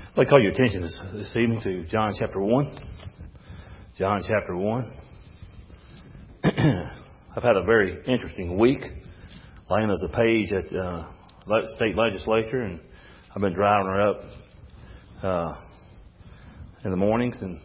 I'd like to call your attention this evening to John chapter 1. John chapter 1. I've had a very interesting week laying as a page at state legislature, and I've been driving her up in the mornings, and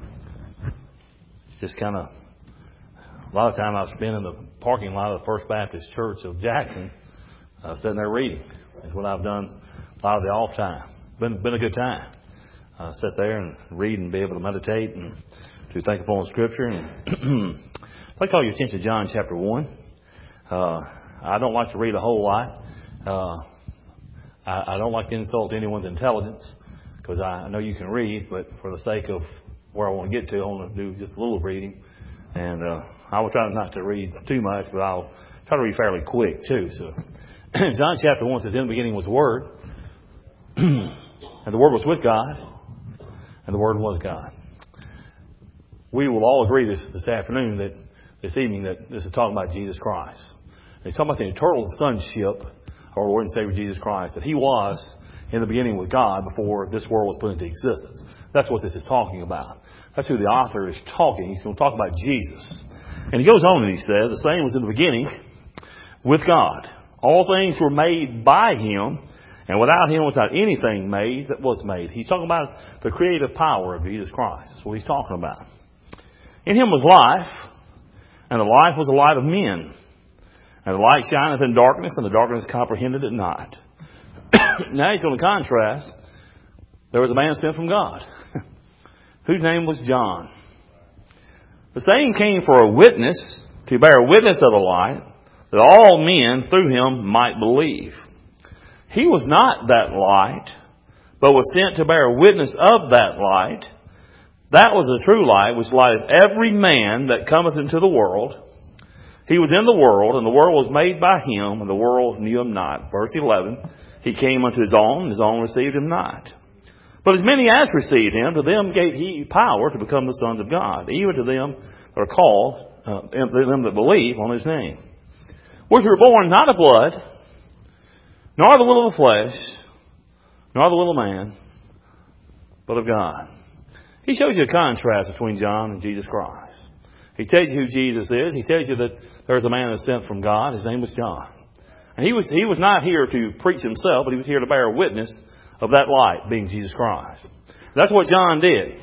just kind of a lot of time I've spent in the parking lot of the First Baptist Church of Jackson, sitting there reading. That's what I've done a lot of the off time. Been a good time. Sit there and read and be able to meditate and to think upon Scripture. And I'd like to call your attention to John chapter 1. I don't like to read a whole lot. I don't like to insult anyone's intelligence, because I know you can read, but for the sake of where I want to get to, I want to do just a little reading. And I will try not to read too much, but I'll try to read fairly quick too. So John chapter 1 says, "In the beginning was the Word, and the Word was with God, and the Word was God." We will all agree this afternoon, this evening, that this is talking about Jesus Christ. It's talking about the eternal sonship of our Lord and Savior Jesus Christ, that He was in the beginning with God before this world was put into existence. That's what this is talking about. That's who the author is talking. He's going to talk about Jesus. And he goes on and he says, "The same was in the beginning with God. All things were made by Him, and without Him was not anything made that was made." He's talking about the creative power of Jesus Christ. That's what he's talking about. "In Him was life, and the life was the light of men. And the light shineth in darkness, and the darkness comprehended it not." Now he's going to contrast. There was a man sent from God, whose name was John. "The same came for a witness, to bear witness of the light, that all men through him might believe. He was not that light, but was sent to bear witness of that light. That was the true light, which lighteth every man that cometh into the world. He was in the world, and the world was made by Him, and the world knew Him not." Verse 11, "He came unto His own, and His own received Him not. But as many as received Him, to them gave He power to become the sons of God, even to them that are called, them that believe on His name. Which were born not of blood, nor the will of the flesh, nor the will of man, but of God." He shows you a contrast between John and Jesus Christ. He tells you who Jesus is. He tells you that there's a man that's sent from God. His name was John. And he was not here to preach himself, but he was here to bear witness of that light, being Jesus Christ. That's what John did.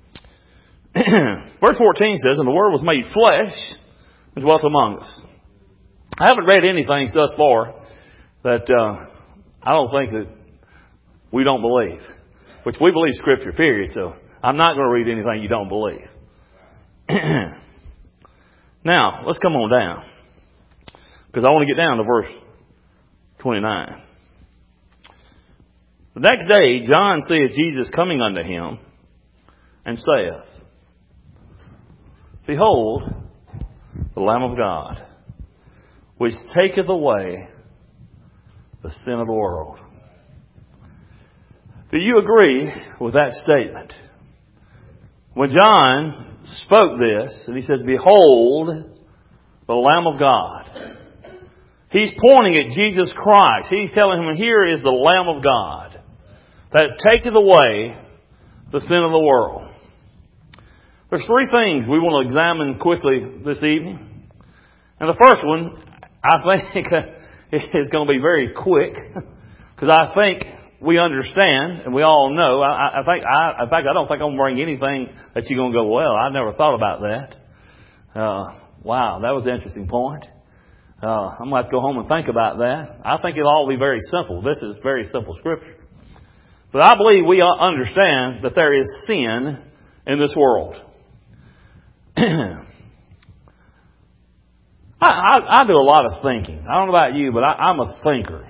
Verse 14 says, "And the Word was made flesh and dwelt among us." I haven't read anything thus far that I don't think that we don't believe. Which we believe Scripture, period. So I'm not going to read anything you don't believe. Now, let's come on down, because I want to get down to verse 29. "The next day John seeth Jesus coming unto him, and saith, Behold, the Lamb of God, which taketh away the sin of the world." Do you agree with that statement? When John spoke this, and he says, "Behold, the Lamb of God," he's pointing at Jesus Christ. He's telling him, here is the Lamb of God that taketh away the sin of the world. There's three things we want to examine quickly this evening. And the first one, I think, is going to be very quick, because I think we understand, and we all know. In fact, I don't think I'm going to bring anything that you're going to go, "Well, I never thought about that." Wow, that was an interesting point. I'm going to have to go home and think about that. I think it'll all be very simple. This is very simple Scripture. But I believe we understand that there is sin in this world. I do a lot of thinking. I don't know about you, but I'm a thinker.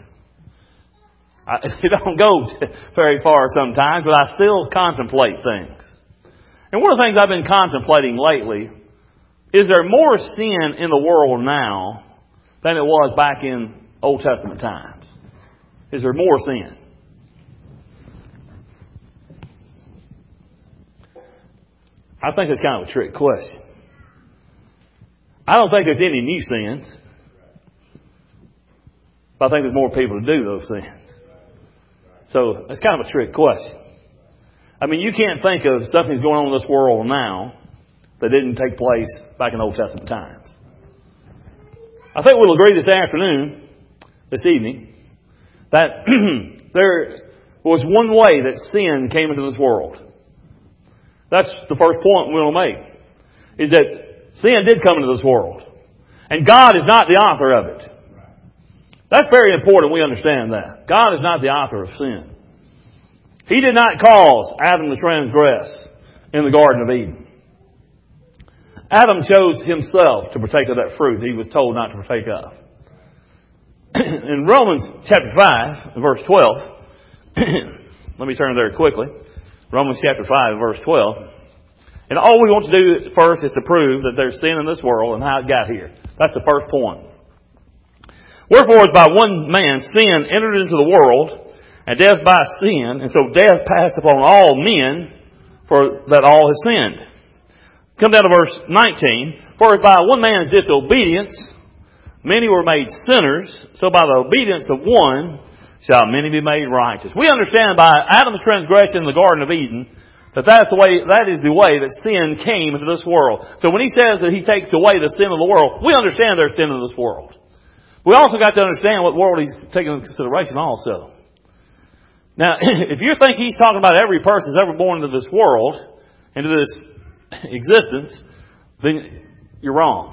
It don't go very far sometimes, but I still contemplate things. And one of the things I've been contemplating lately is there more sin in the world now than it was back in Old Testament times? Is there more sin? I think it's kind of a trick question. I don't think there's any new sins, but I think there's more people to do those sins. So it's kind of a trick question. I mean, you can't think of something going on in this world now that didn't take place back in Old Testament times. I think we'll agree this evening, that there was one way that sin came into this world. That's the first point we'll make, is that sin did come into this world. And God is not the author of it. That's very important we understand that. God is not the author of sin. He did not cause Adam to transgress in the Garden of Eden. Adam chose himself to partake of that fruit he was told not to partake of. In Romans chapter 5, verse 12, let me turn there quickly. Romans chapter 5, verse 12. And all we want to do first is to prove that there's sin in this world and how it got here. That's the first point. Wherefore, as by one man sin entered into the world, and death by sin, and so death passed upon all men, for that all have sinned. Come down to verse 19. For as by one man's disobedience many were made sinners, so by the obedience of one shall many be made righteous. We understand by Adam's transgression in the Garden of Eden that that is the way that sin came into this world. So when he says that he takes away the sin of the world, we understand there's sin in this world. We also got to understand what world he's taking into consideration also. Now, if you think he's talking about every person that's ever born into this world, into this existence, then you're wrong.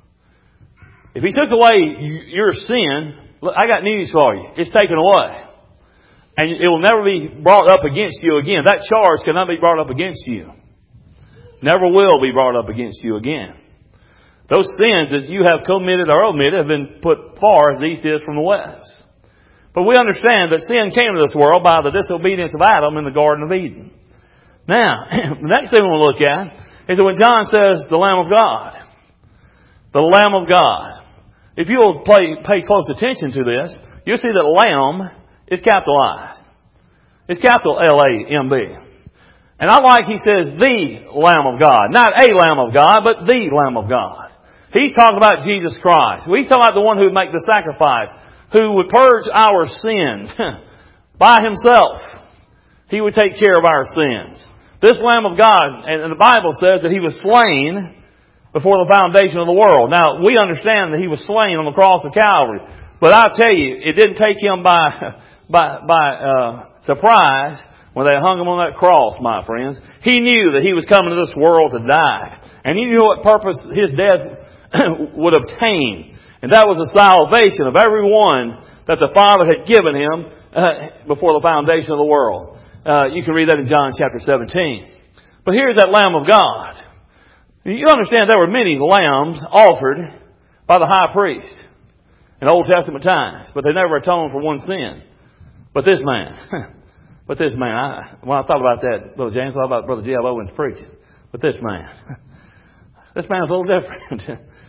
If he took away your sin, look, I got news for you. It's taken away. And it will never be brought up against you again. That charge cannot be brought up against you. Never will be brought up against you again. Those sins that you have committed or omitted have been put far as the east is from the west. But we understand that sin came to this world by the disobedience of Adam in the Garden of Eden. Now, the next thing we'll look at is that when John says the Lamb of God, the Lamb of God. If you'll pay close attention to this, you'll see that Lamb is capitalized. It's capital L-A-M-B. And I like he says the Lamb of God. Not a Lamb of God, but the Lamb of God. He's talking about Jesus Christ. He's talking about the one who would make the sacrifice, who would purge our sins by himself. He would take care of our sins. This Lamb of God, and the Bible says that he was slain before the foundation of the world. Now, we understand that he was slain on the cross of Calvary. But I'll tell you, it didn't take him by surprise when they hung him on that cross, my friends. He knew that he was coming to this world to die. And he knew what purpose his death would obtain. And that was the salvation of everyone that the Father had given him before the foundation of the world. You can read that in John chapter 17. But here's that Lamb of God. You understand there were many lambs offered by the high priest in Old Testament times, but they never atoned for one sin. But this man, when I thought about that, Brother James, I thought about Brother J.L. Owens preaching. But this man's a little different.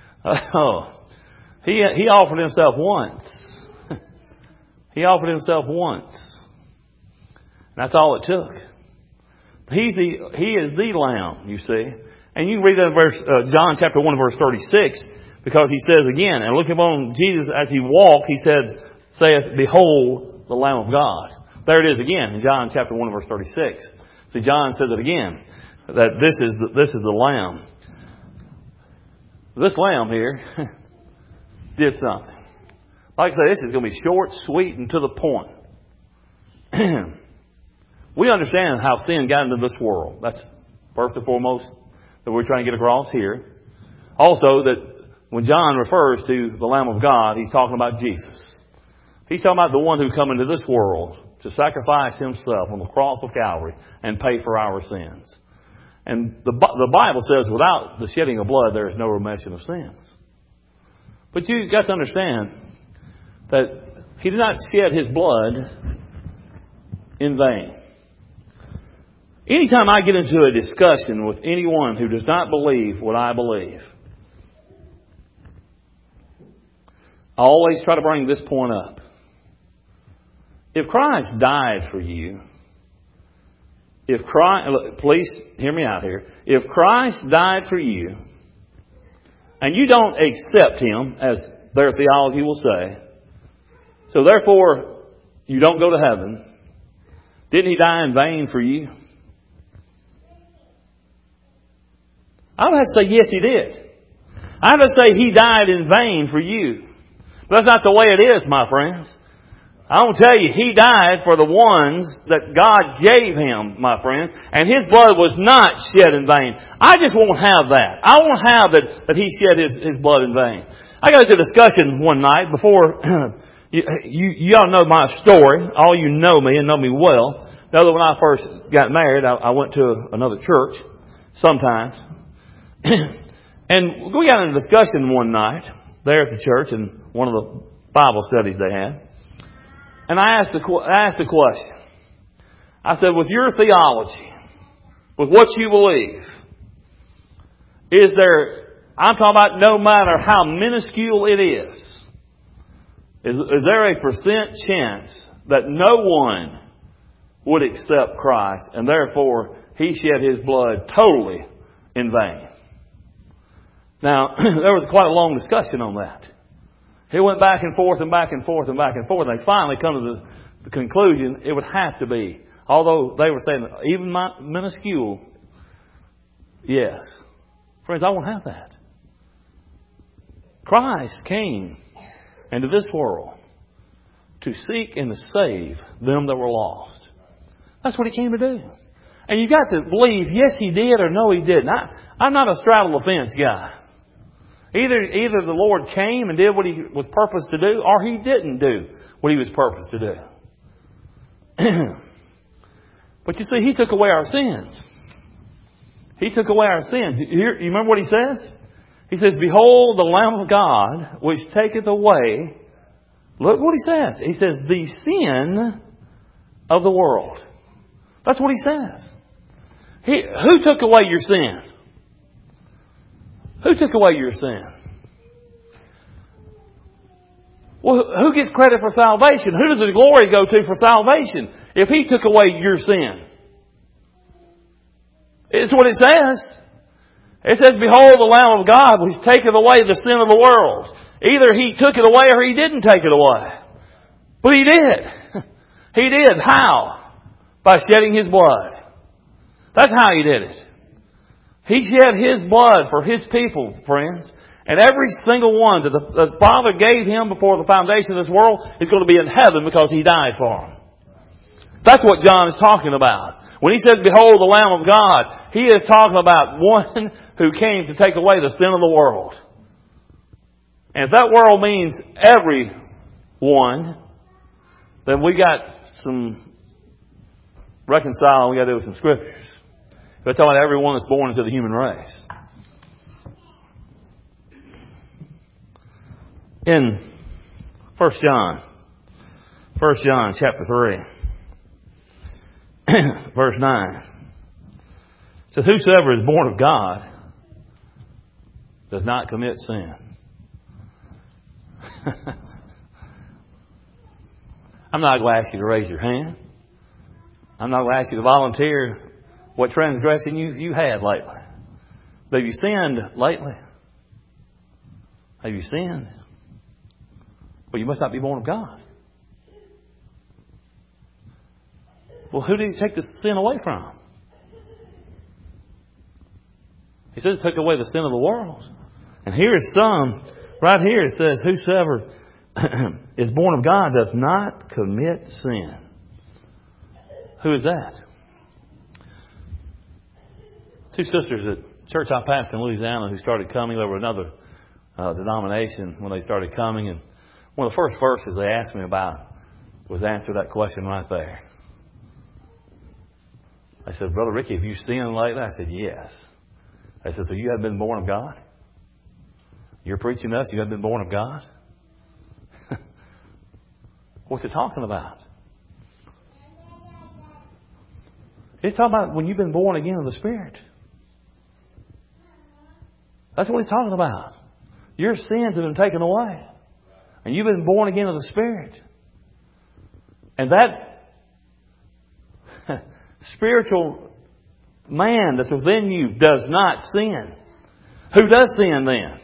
He offered himself once. He offered himself once. That's all it took. He is the Lamb, you see. And you can read that in John chapter 1 verse 36, because he says again, and looking upon Jesus as he walked, he saith, behold the Lamb of God. There it is again in John chapter 1 verse 36. See, John says it again, that this is the Lamb. This Lamb here did something. Like I say, this is going to be short, sweet, and to the point. We understand how sin got into this world. That's first and foremost that we're trying to get across here. Also, that when John refers to the Lamb of God, he's talking about Jesus. He's talking about the one who come into this world to sacrifice himself on the cross of Calvary and pay for our sins. And the Bible says without the shedding of blood, there is no remission of sins. But you've got to understand that he did not shed his blood in vain. Anytime I get into a discussion with anyone who does not believe what I believe, I always try to bring this point up. If Christ died for you, please hear me out here. If Christ died for you, and you don't accept him, as their theology will say, so therefore you don't go to heaven, didn't he die in vain for you? I don't have to say, yes, He did. I have to say He died in vain for you. But that's not the way it is, my friends. I want to tell you, He died for the ones that God gave Him, my friends. And His blood was not shed in vain. I just won't have that. I won't have that He shed His blood in vain. I got into a discussion one night before, you all know my story. All you know me and know me well. Know that when I first got married, I went to another church sometimes. And we got in a discussion one night there at the church in one of the Bible studies they had. And I asked the question. I said, with your theology, with what you believe, I'm talking about no matter how minuscule it is there a percent chance that no one would accept Christ and therefore He shed His blood totally in vain? Now, there was quite a long discussion on that. He went back and forth and back and forth and back and forth. And they finally come to the conclusion it would have to be. Although they were saying, even minuscule, yes. Friends, I won't have that. Christ came into this world to seek and to save them that were lost. That's what He came to do. And you've got to believe, yes, He did or no, He didn't. I'm not a straddle the fence guy. Either the Lord came and did what He was purposed to do, or He didn't do what He was purposed to do. But you see, He took away our sins. He took away our sins. You remember what He says? He says, behold the Lamb of God, which taketh away, look what He says. He says, the sin of the world. That's what He says. Who took away your sin? Who took away your sin? Well, who gets credit for salvation? Who does the glory go to for salvation if He took away your sin? It's what it says. It says, behold the Lamb of God which taketh away the sin of the world. Either He took it away or He didn't take it away. But He did. He did. How? By shedding His blood. That's how He did it. He shed His blood for His people, friends. And every single one that the Father gave Him before the foundation of this world is going to be in heaven because He died for them. That's what John is talking about. When he says, behold the Lamb of God, he is talking about one who came to take away the sin of the world. And if that world means everyone, then we got some reconciling we got to do with some scriptures. We're talking about everyone that's born into the human race. In 1 John chapter 3, verse 9, it says, whosoever is born of God does not commit sin. I'm not going to ask you to raise your hand. I'm not going to ask you to volunteer what transgression you had lately. But have you sinned lately? Have you sinned? Well, you must not be born of God. Well, who did He take the sin away from? He says He took away the sin of the world. And here is some, right here it says, whosoever is born of God does not commit sin. Who is that? Two sisters at church I pastored in Louisiana who started coming. There were another denomination when they started coming. And one of the first verses they asked me about was answer that question right there. I said, Brother Ricky, have you sinned lately? I said, yes. I said, so you have been born of God? You're preaching us, you have been born of God? What's it talking about? It's talking about when you've been born again of the Spirit. That's what He's talking about. Your sins have been taken away. And you've been born again of the Spirit. And that spiritual man that's within you does not sin. Who does sin then?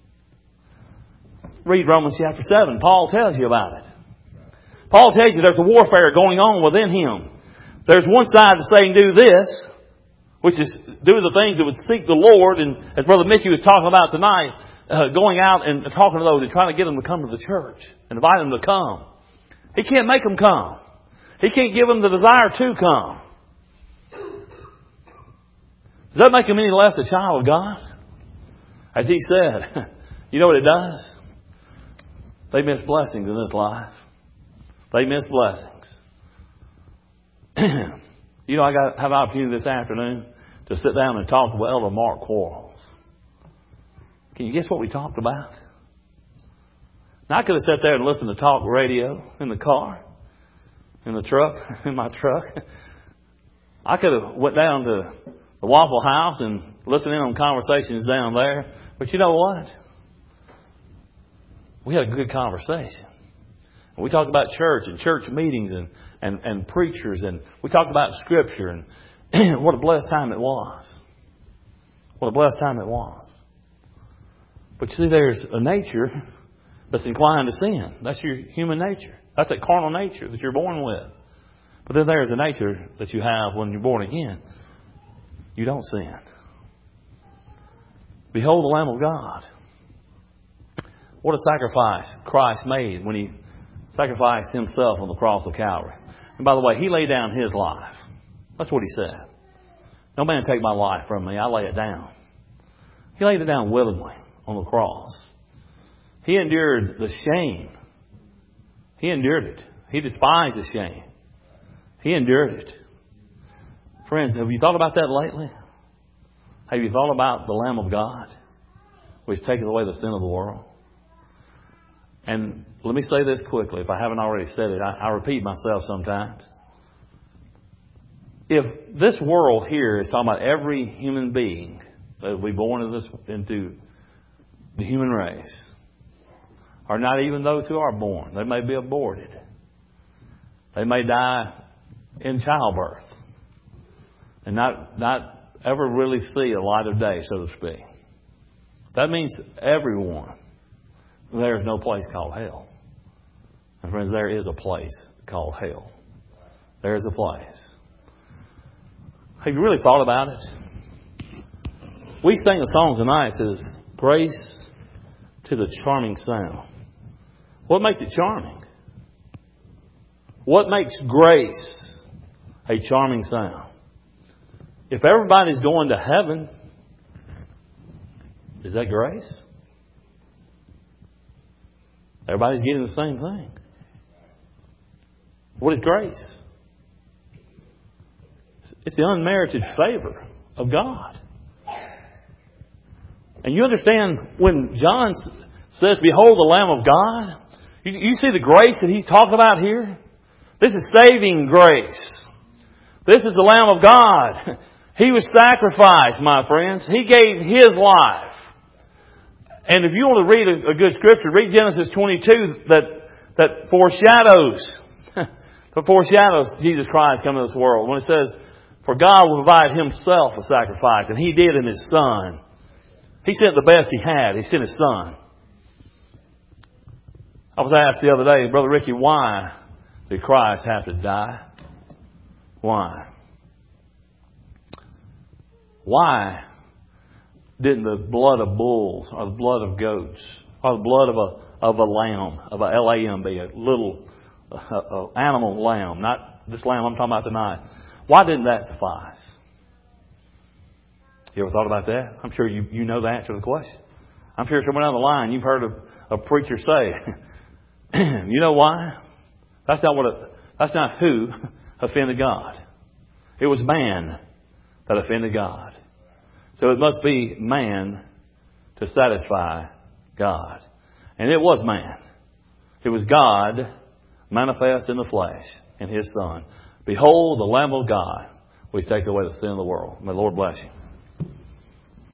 Read Romans chapter 7. Paul tells you about it. Paul tells you there's a warfare going on within him. There's one side that's saying do this, which is do the things that would seek the Lord. And as Brother Mickey was talking about tonight, going out and talking to those and trying to get them to come to the church and invite them to come. He can't make them come. He can't give them the desire to come. Does that make them any less a child of God? As he said, you know what it does? They miss blessings in this life. They miss blessings. You know, I have an opportunity this afternoon to sit down and talk to Elder Mark Quarles. Can you guess what we talked about? Now, I could have sat there and listened to talk radio in the car, in the truck, in my truck. I could have went down to the Waffle House and listened in on conversations down there. But you know what? We had a good conversation. We talked about church and church meetings and preachers, and we talked about Scripture, and what a blessed time it was. What a blessed time it was. But you see, there's a nature that's inclined to sin. That's your human nature. That's that carnal nature that you're born with. But then there's a nature that you have when you're born again. You don't sin. Behold the Lamb of God. What a sacrifice Christ made when He sacrificed Himself on the cross of Calvary. And by the way, He laid down His life. That's what He said. No man take my life from me. I lay it down. He laid it down willingly on the cross. He endured the shame. He endured it. He despised the shame. He endured it. Friends, have you thought about that lately? Have you thought about the Lamb of God, which taketh away the sin of the world? And let me say this quickly, if I haven't already said it. I repeat myself sometimes. If this world here is talking about every human being that will be born into the human race, or not even those who are born, they may be aborted. They may die in childbirth and not ever really see a light of day, so to speak. That means everyone. There is no place called hell. And friends, there is a place called hell. There is a place. Have you really thought about it? We sang a song tonight that says, grace to the charming sound. What makes it charming? What makes grace a charming sound? If everybody's going to heaven, is that grace? Everybody's getting the same thing. What is grace? It's the unmerited favor of God. And you understand when John says, behold the Lamb of God, you see the grace that he's talking about here? This is saving grace. This is the Lamb of God. He was sacrificed, my friends. He gave His life. And if you want to read a good scripture, read Genesis 22 that foreshadows Jesus Christ coming to this world. When it says, for God will provide Himself a sacrifice, and He did in His Son. He sent the best He had. He sent His Son. I was asked the other day, Brother Ricky, why did Christ have to die? Why? Why didn't the blood of bulls or the blood of goats or the blood of a lamb, of a L-A-M-B, a little animal lamb, not this lamb I'm talking about tonight, why didn't that suffice? You ever thought about that? I'm sure you know the answer to the question. I'm sure somewhere down the line you've heard a preacher say, you know why? That's not who offended God. It was man that offended God. So it must be man to satisfy God. And it was man. It was God manifest in the flesh in His Son. Behold the Lamb of God, which taketh away the sin of the world. May the Lord bless you.